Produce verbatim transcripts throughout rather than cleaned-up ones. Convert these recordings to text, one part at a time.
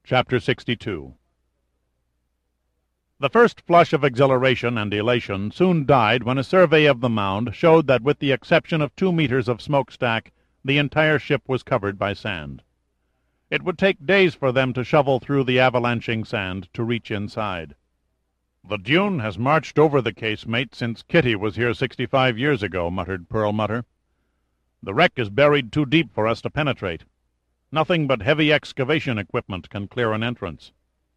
Chapter sixty-two. The first flush of exhilaration and elation soon died when a survey of the mound showed that with the exception of two meters of smokestack, the entire ship was covered by sand. It would take days for them to shovel through the avalanching sand to reach inside. "The dune has marched over the casemate since Kitty was here sixty-five years ago," muttered Perlmutter. "The wreck is buried too deep for us to penetrate. Nothing but heavy excavation equipment can clear an entrance."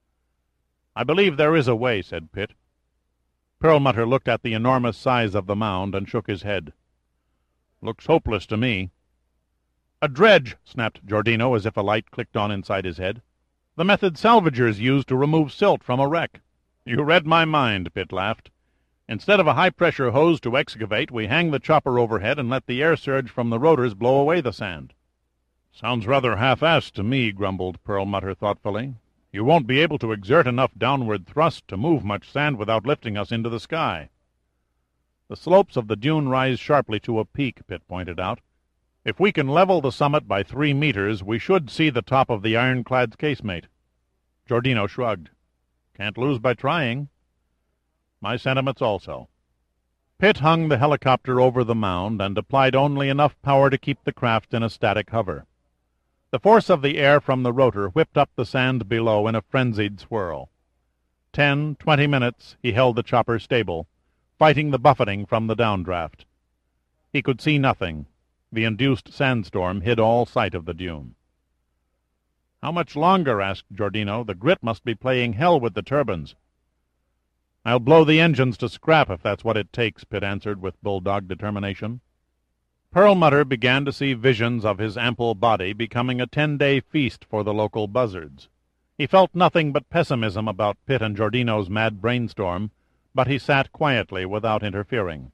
"I believe there is a way," said Pitt. Perlmutter looked at the enormous size of the mound and shook his head. "Looks hopeless to me." "A dredge," snapped Giordino as if a light clicked on inside his head. "The method salvagers use to remove silt from a wreck." "You read my mind," Pitt laughed. "Instead of a high-pressure hose to excavate, we hang the chopper overhead and let the air surge from the rotors blow away the sand." "Sounds rather half-assed to me," grumbled Perlmutter thoughtfully. "You won't be able to exert enough downward thrust to move much sand without lifting us into the sky." "The slopes of the dune rise sharply to a peak," Pitt pointed out. "If we can level the summit by three meters, we should see the top of the ironclad's casemate." Giordino shrugged. "Can't lose by trying." "My sentiments also." Pitt hung the helicopter over the mound and applied only enough power to keep the craft in a static hover. The force of the air from the rotor whipped up the sand below in a frenzied swirl. Ten, twenty minutes he held the chopper stable, fighting the buffeting from the downdraft. He could see nothing. The induced sandstorm hid all sight of the dune. "How much longer?" asked Giordino. "The grit must be playing hell with the turbines." "I'll blow the engines to scrap if that's what it takes," Pitt answered with bulldog determination. Perlmutter began to see visions of his ample body becoming a ten-day feast for the local buzzards. He felt nothing but pessimism about Pitt and Giordino's mad brainstorm, but he sat quietly without interfering.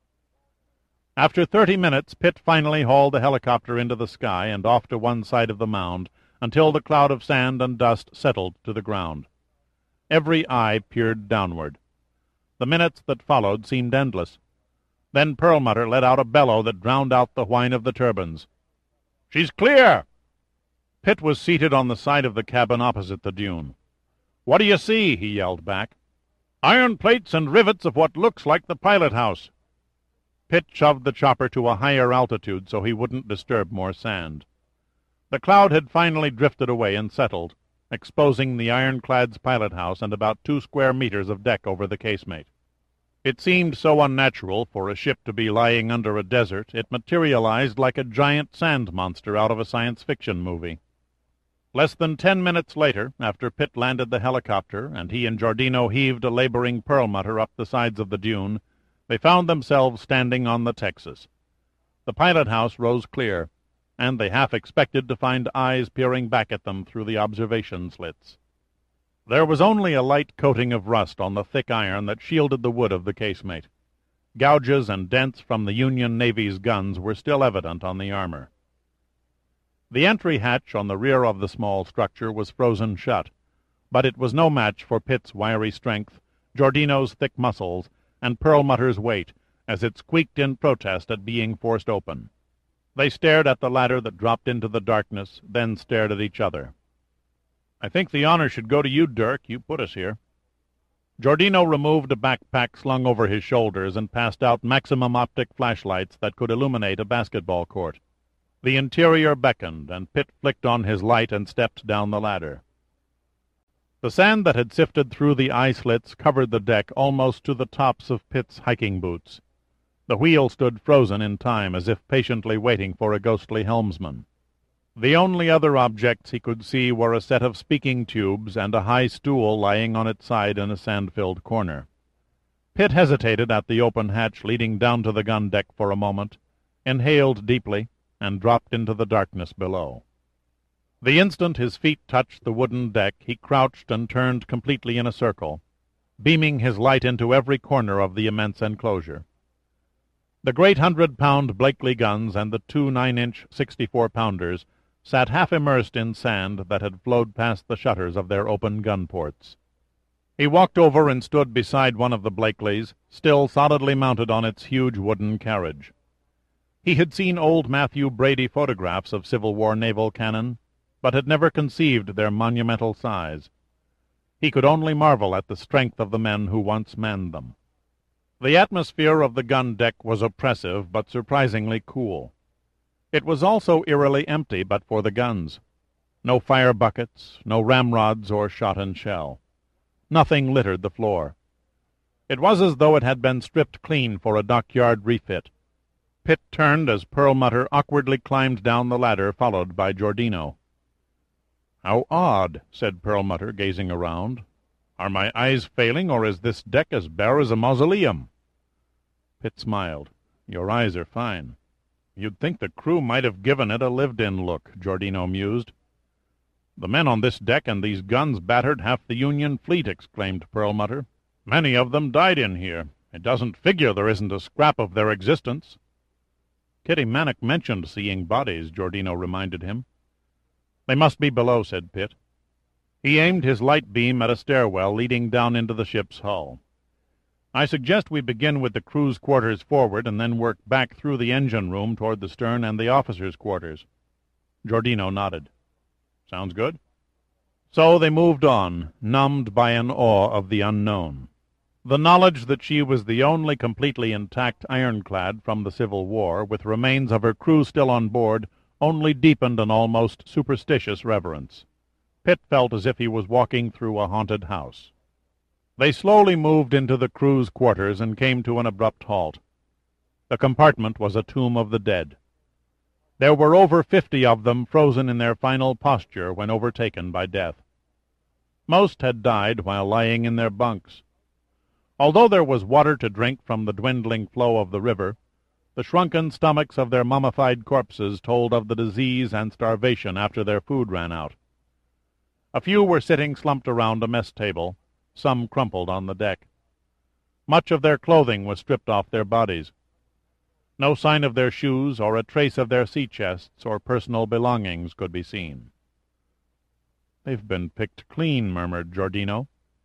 After thirty minutes, Pitt finally hauled the helicopter into the sky and off to one side of the mound until the cloud of sand and dust settled to the ground. Every eye peered downward. The minutes that followed seemed endless. Then Perlmutter let out a bellow that drowned out the whine of the turbines. "She's clear!" Pitt was seated on the side of the cabin opposite the dune. "What do you see?" he yelled back. "Iron plates and rivets of what looks like the pilot-house." Pitt shoved the chopper to a higher altitude so he wouldn't disturb more sand. The cloud had finally drifted away and settled, exposing the ironclad's pilot-house and about two square meters of deck over the casemate. It seemed so unnatural for a ship to be lying under a desert, it materialized like a giant sand monster out of a science fiction movie. Less than ten minutes later, after Pitt landed the helicopter and he and Giordino heaved a laboring Perlmutter up the sides of the dune, they found themselves standing on the Texas. The pilot-house rose clear, and they half expected to find eyes peering back at them through the observation slits. There was only a light coating of rust on the thick iron that shielded the wood of the casemate. Gouges and dents from the Union Navy's guns were still evident on the armor. The entry hatch on the rear of the small structure was frozen shut, but it was no match for Pitt's wiry strength, Giordino's thick muscles, and Perlmutter's weight, as it squeaked in protest at being forced open. They stared at the ladder that dropped into the darkness, then stared at each other. "I think the honor should go to you, Dirk. You put us here." Giordino removed a backpack slung over his shoulders and passed out maximum optic flashlights that could illuminate a basketball court. The interior beckoned, and Pitt flicked on his light and stepped down the ladder. The sand that had sifted through the eye slits covered the deck almost to the tops of Pitt's hiking boots. The wheel stood frozen in time, as if patiently waiting for a ghostly helmsman. The only other objects he could see were a set of speaking tubes and a high stool lying on its side in a sand-filled corner. Pitt hesitated at the open hatch leading down to the gun deck for a moment, inhaled deeply, and dropped into the darkness below. The instant his feet touched the wooden deck, he crouched and turned completely in a circle, beaming his light into every corner of the immense enclosure. The great hundred-pound Blakely guns and the two nine-inch sixty-four-pounders sat half-immersed in sand that had flowed past the shutters of their open gun ports. He walked over and stood beside one of the Blakeleys, still solidly mounted on its huge wooden carriage. He had seen old Matthew Brady photographs of Civil War naval cannon. but had never conceived their monumental size. He could only marvel at the strength of the men who once manned them. The atmosphere of the gun deck was oppressive, but surprisingly cool. It was also eerily empty but for the guns. No fire buckets, no ramrods or shot and shell. Nothing littered the floor. It was as though it had been stripped clean for a dockyard refit. Pitt turned as Perlmutter awkwardly climbed down the ladder, followed by Giordino. "How odd," said Perlmutter, gazing around. "Are my eyes failing, or is this deck as bare as a mausoleum?" Pitt smiled. "Your eyes are fine." "You'd think the crew might have given it a lived-in look," Giordino mused. "The men on this deck and these guns battered half the Union fleet," exclaimed Perlmutter. "Many of them died in here. It doesn't figure there isn't a scrap of their existence." "Kitty Mannok mentioned seeing bodies," Giordino reminded him. "They must be below," said Pitt. He aimed his light beam at a stairwell leading down into the ship's hull. "I suggest we begin with the crew's quarters forward and then work back through the engine room toward the stern and the officers' quarters." Giordino nodded. "Sounds good." So they moved on, numbed by an awe of the unknown. The knowledge that she was the only completely intact ironclad from the Civil War, with remains of her crew still on board, only deepened an almost superstitious reverence. Pitt felt as if he was walking through a haunted house. They slowly moved into the crew's quarters and came to an abrupt halt. The compartment was a tomb of the dead. There were over fifty of them frozen in their final posture when overtaken by death. Most had died while lying in their bunks. Although there was water to drink from the dwindling flow of the river, the shrunken stomachs of their mummified corpses told of the disease and starvation after their food ran out. A few were sitting slumped around a mess table, some crumpled on the deck. Much of their clothing was stripped off their bodies. No sign of their shoes or a trace of their sea chests or personal belongings could be seen. "They've been picked clean," murmured Giordino.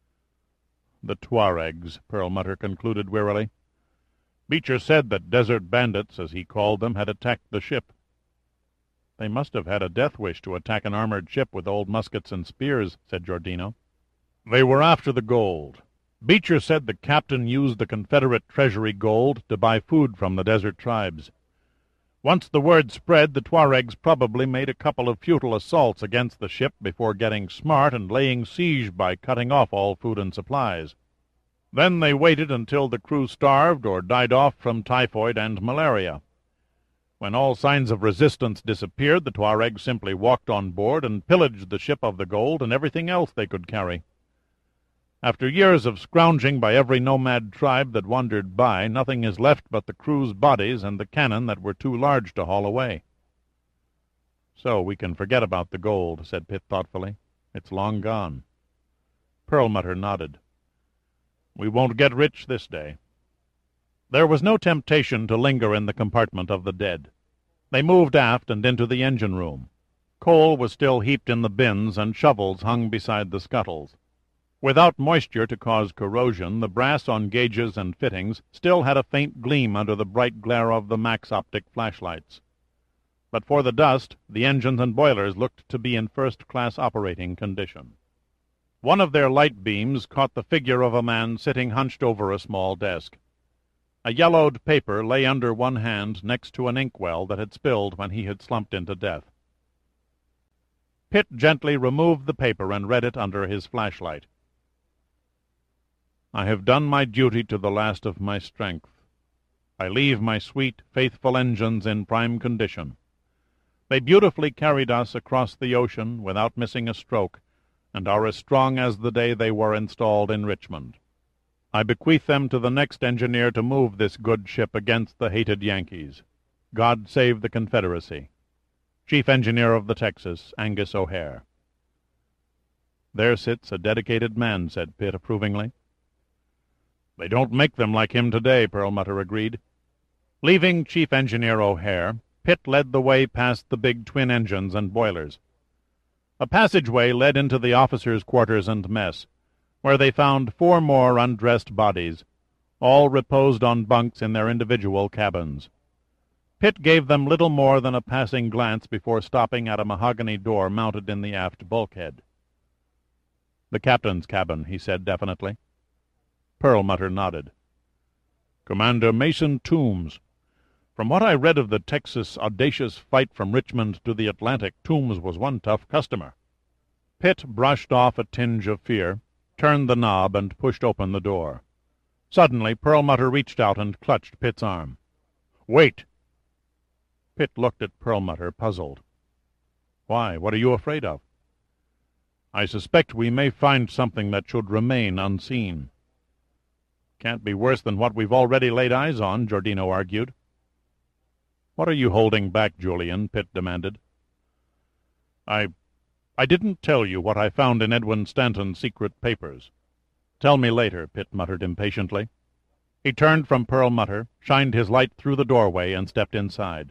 "The Tuaregs," Perlmutter concluded wearily. "Beecher said that desert bandits, as he called them, had attacked the ship." "They must have had a death wish to attack an armored ship with old muskets and spears," said Giordino. "They were after the gold. Beecher said the captain used the Confederate treasury gold to buy food from the desert tribes. Once the word spread, the Tuaregs probably made a couple of futile assaults against the ship before getting smart and laying siege by cutting off all food and supplies. Then they waited until the crew starved or died off from typhoid and malaria. When all signs of resistance disappeared, the Tuaregs simply walked on board and pillaged the ship of the gold and everything else they could carry. After years of scrounging by every nomad tribe that wandered by, nothing is left but the crew's bodies and the cannon that were too large to haul away." "So we can forget about the gold," said Pitt thoughtfully. "It's long gone." Perlmutter nodded. "We won't get rich this day." There was no temptation to linger in the compartment of the dead. They moved aft and into the engine room. Coal was still heaped in the bins, and shovels hung beside the scuttles. Without moisture to cause corrosion, the brass on gauges and fittings still had a faint gleam under the bright glare of the max-optic flashlights. But for the dust, the engines and boilers looked to be in first-class operating condition. One of their light beams caught the figure of a man sitting hunched over a small desk. A yellowed paper lay under one hand next to an inkwell that had spilled when he had slumped into death. Pitt gently removed the paper and read it under his flashlight. "I have done my duty to the last of my strength. I leave my sweet, faithful engines in prime condition. They beautifully carried us across the ocean without missing a stroke, and are as strong as the day they were installed in Richmond. I bequeath them to the next engineer to move this good ship against the hated Yankees. God save the Confederacy. Chief Engineer of the Texas, Angus O'Hare." "There sits a dedicated man," said Pitt approvingly. "They don't make them like him today," Perlmutter agreed. Leaving Chief Engineer O'Hare, Pitt led the way past the big twin engines and boilers. A passageway led into the officers' quarters and mess, where they found four more undressed bodies. All reposed on bunks in their individual cabins. Pitt gave them little more than a passing glance before stopping at a mahogany door mounted in the aft bulkhead. "The captain's cabin," he said definitely. Perlmutter nodded. "Commander Mason Toombs. From what I read of the Texas' audacious fight from Richmond to the Atlantic, Toombs was one tough customer." Pitt brushed off a tinge of fear, turned the knob, and pushed open the door. Suddenly Perlmutter reached out and clutched Pitt's arm. "Wait!" Pitt looked at Perlmutter, puzzled. "Why, what are you afraid of?" "I suspect we may find something that should remain unseen." "Can't be worse than what we've already laid eyes on," Giordino argued. "What are you holding back, Julian?" Pitt demanded. I... I didn't tell you what I found in Edwin Stanton's secret papers." "Tell me later," Pitt muttered impatiently. He turned from Perlmutter, shined his light through the doorway, and stepped inside.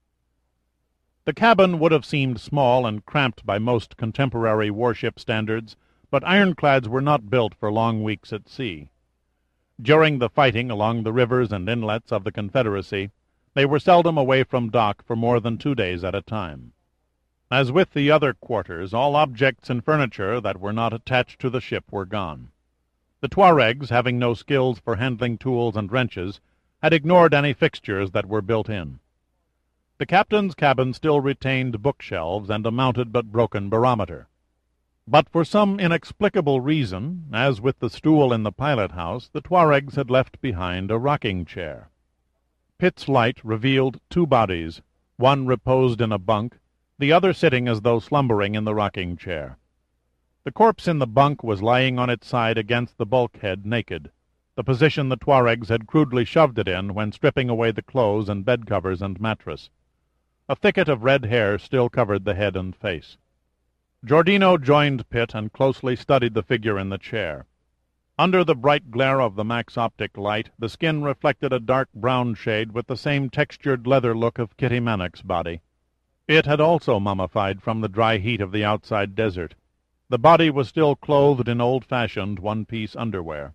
The cabin would have seemed small and cramped by most contemporary warship standards, but ironclads were not built for long weeks at sea. During the fighting along the rivers and inlets of the Confederacy, they were seldom away from dock for more than two days at a time. As with the other quarters, all objects and furniture that were not attached to the ship were gone. The Tuaregs, having no skills for handling tools and wrenches, had ignored any fixtures that were built in. The captain's cabin still retained bookshelves and a mounted but broken barometer. But for some inexplicable reason, as with the stool in the pilot-house, the Tuaregs had left behind a rocking-chair. Pitt's light revealed two bodies, one reposed in a bunk, the other sitting as though slumbering in the rocking-chair. The corpse in the bunk was lying on its side against the bulkhead naked, the position the Tuaregs had crudely shoved it in when stripping away the clothes and bed-covers and mattress. A thicket of red hair still covered the head and face. Giordino joined Pitt and closely studied the figure in the chair. Under the bright glare of the max-optic light, the skin reflected a dark brown shade with the same textured leather look of Kitty Mannix' body. It had also mummified from the dry heat of the outside desert. The body was still clothed in old-fashioned one-piece underwear.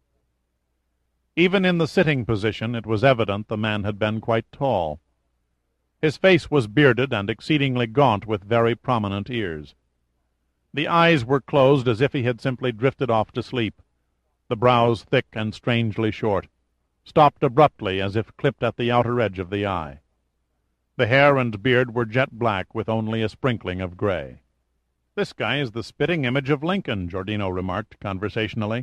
Even in the sitting position it was evident the man had been quite tall. His face was bearded and exceedingly gaunt with very prominent ears. The eyes were closed as if he had simply drifted off to sleep, the brows thick and strangely short, stopped abruptly as if clipped at the outer edge of the eye. The hair and beard were jet black with only a sprinkling of gray. "This guy is the spitting image of Lincoln," Giordino remarked conversationally.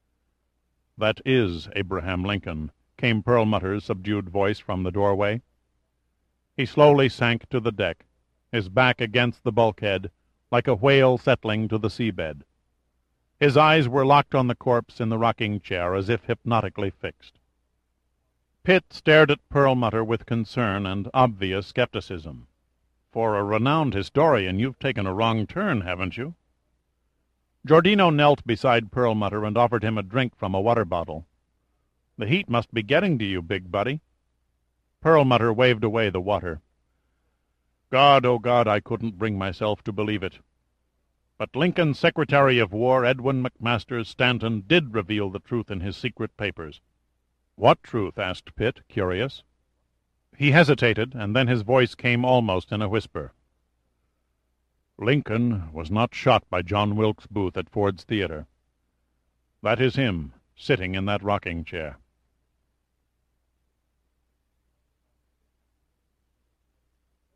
"That is Abraham Lincoln," came Perlmutter's subdued voice from the doorway. He slowly sank to the deck, his back against the bulkhead, like a whale settling to the seabed. His eyes were locked on the corpse in the rocking-chair as if hypnotically fixed. Pitt stared at Perlmutter with concern and obvious skepticism. "For a renowned historian, you've taken a wrong turn, haven't you?" Giordino knelt beside Perlmutter and offered him a drink from a water bottle. "The heat must be getting to you, big buddy." Perlmutter waved away the water. "God, oh God, I couldn't bring myself to believe it. But Lincoln's Secretary of War, Edwin McMasters Stanton, did reveal the truth in his secret papers." "What truth?" asked Pitt, curious. He hesitated, and then his voice came almost in a whisper. "Lincoln was not shot by John Wilkes Booth at Ford's Theater. That is him, sitting in that rocking-chair."